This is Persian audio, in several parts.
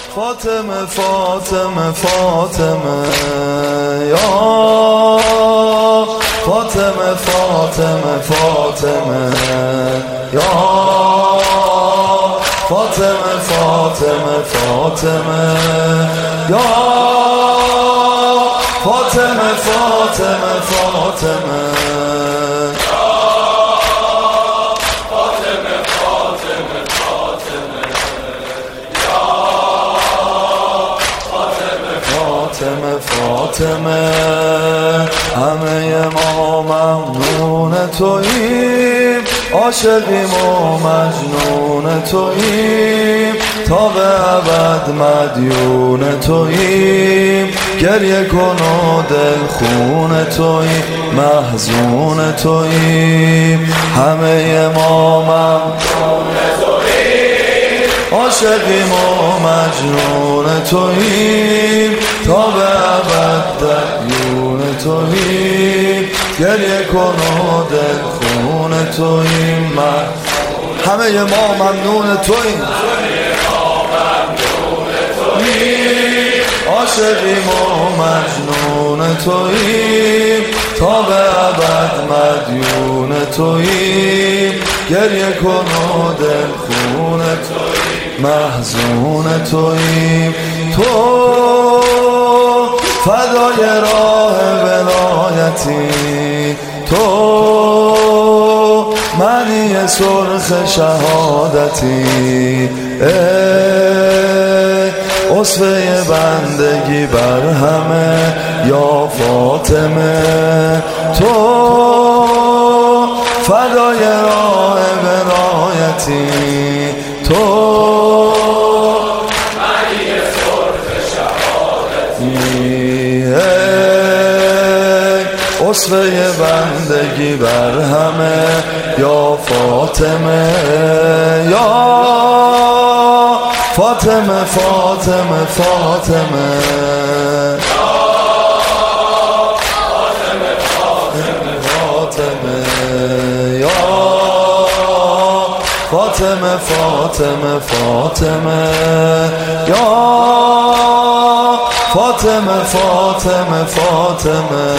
فاطمه فاطمه فاطمه یا فاطمه فاطمه فاطمه یا فاطمه فاطمه فاطمه یا فاطمه فاطمه فاطمه فاطمه همه ما ممنون توییم، عاشقیم و مجنون توییم، تا به ابد مدیون توییم، گریه کن و دل خون توییم، محزون توییم. همه ما ممنون توییم، عاشقیم و مجنون توییم، تا به ابد مدیون توییم، گریه کن و دل خون توییم. همه ما ممنون توییم، عاشقیم و مجنون توییم، تا به ابد مدیون توییم، گریه کن و دل خون توییم، محزون توییم. تو فدای راه ولایتی، تو معنی سرخ شهادتی، اصفه بندگی بر همه یا فاطمه. تو فدای راه ولایتی، تو معنی سرخ شهادتی، اصفه بندگی بر همه یا فاطمه. یا فاطمه فاطمه فاطمه یا فاطمه فاطمه فاطمه یا فاطمه فاطمه فاطمه یا فاطمه فاطمه فاطمه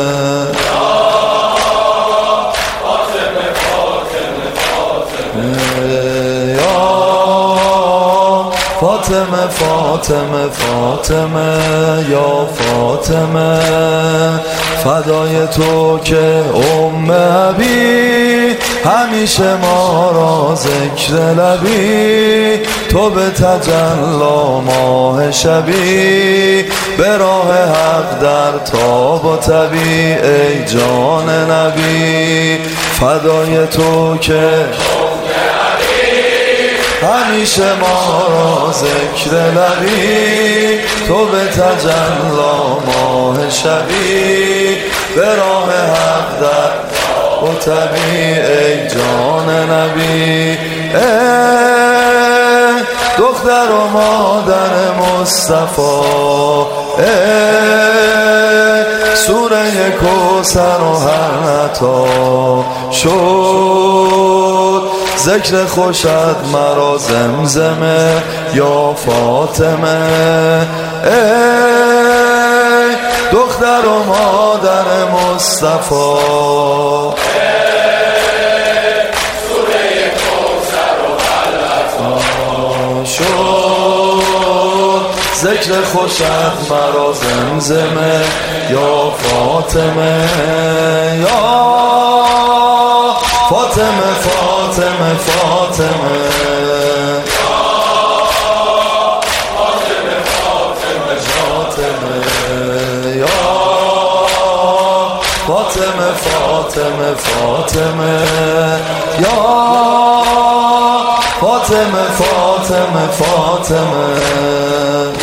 فاطمه فاطمه فاطمه یا فاطمه. فدای تو که ام ابی، همیشه ما را ذکر لبی، تو به تجلی ماه شبی، به راه حق در تاب و تبی ای جان نبی. فدای تو که همیشه ما را ذکر لبی، تو به تجلی ماه شبی، به راه حق در و تبی ای جان نبی. ای دختر و مادر مصطفی، ای سوره کوثر و هر عطا شد، ذکر خوشت مرا زمزمه یا فاطمه. ای دختر و مادر مصطفی، سوره کوثر و هر شد، ذکر خوشت مرا زمزمه یا فاطمه. یا فاطمه فاطمه فاطمه یا فاطمه فاطمه فاطمه یا فاطمه فاطمه فاطمه یا فاطمه فاطمه فاطمه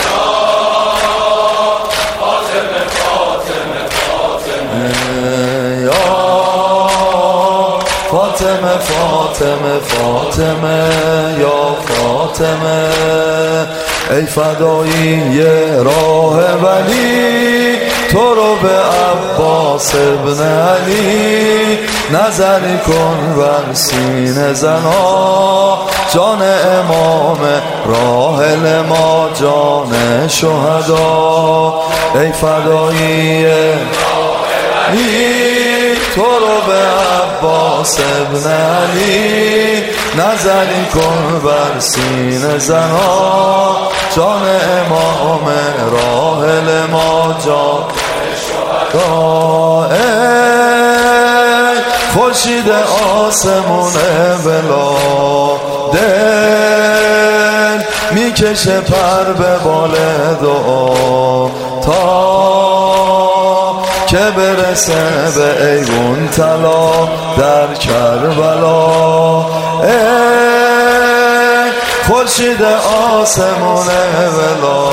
فاطمه فاطمه فاطمه یا فاطمه. ای فدایی راه ولی، تو رو به عباس ابن علی نظری کن بر سینه زنا. جان امام راحل ما جان شهدا ای فدایی تو رو به عباس ابن علی نظری کن بر سینه زنا. جان امام راحل ما جان شهدا ای خورشید آسمون بلا دل میکشه پر به بال دعا تا که برسه به ایوون طلا در کربلا. ای خورشید آسمون بلا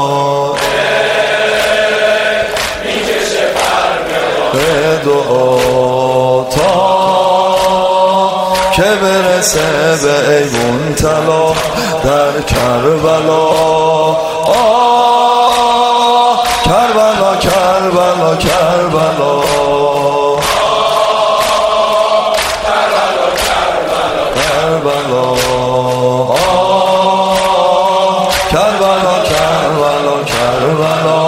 میکشه پر به دعا تا که برسه به ایوون طلا در کربلا. کربلا کربلا کربلا کربلا کربلا کربلا کربلا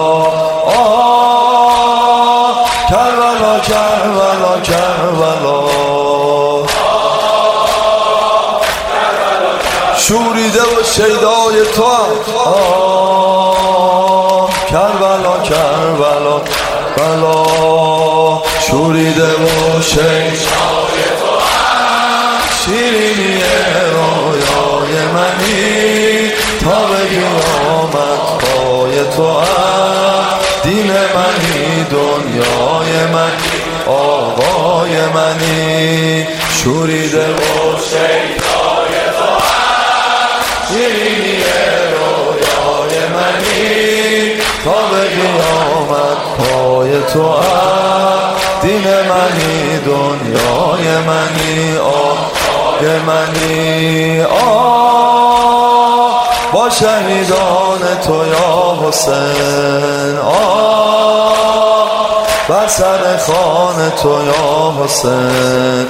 کربلا کربلا کربلا. شوریده و شیدای تو کربلا کربلا بلا شوریده و شیدای تو شیرینی رویای منی تا به قیامت پای تو دین منی دنیای منی آقای منی. شوریده و شیدای تو شیرینی رویای منی تا به قیامت پای تو دین منی دنیای منی آقای منی. با شهیدان تو یا حسین بر سر خوان تو یا حسین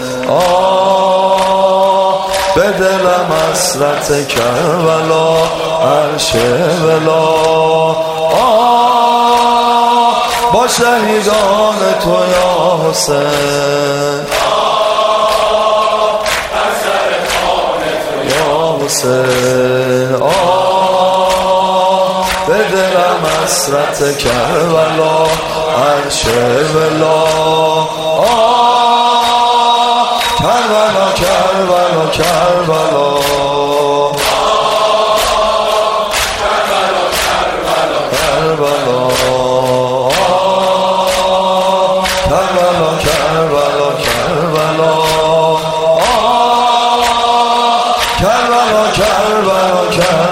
به دلم حسرت کربلا عرش ولا. با شهیدان تو یا حسین یا حسین به دلم حسرت کربلا عرش ولا. کربلا کربلا کربلا کربلا کربلا کربلا کربلا کربلا کربلا کربلا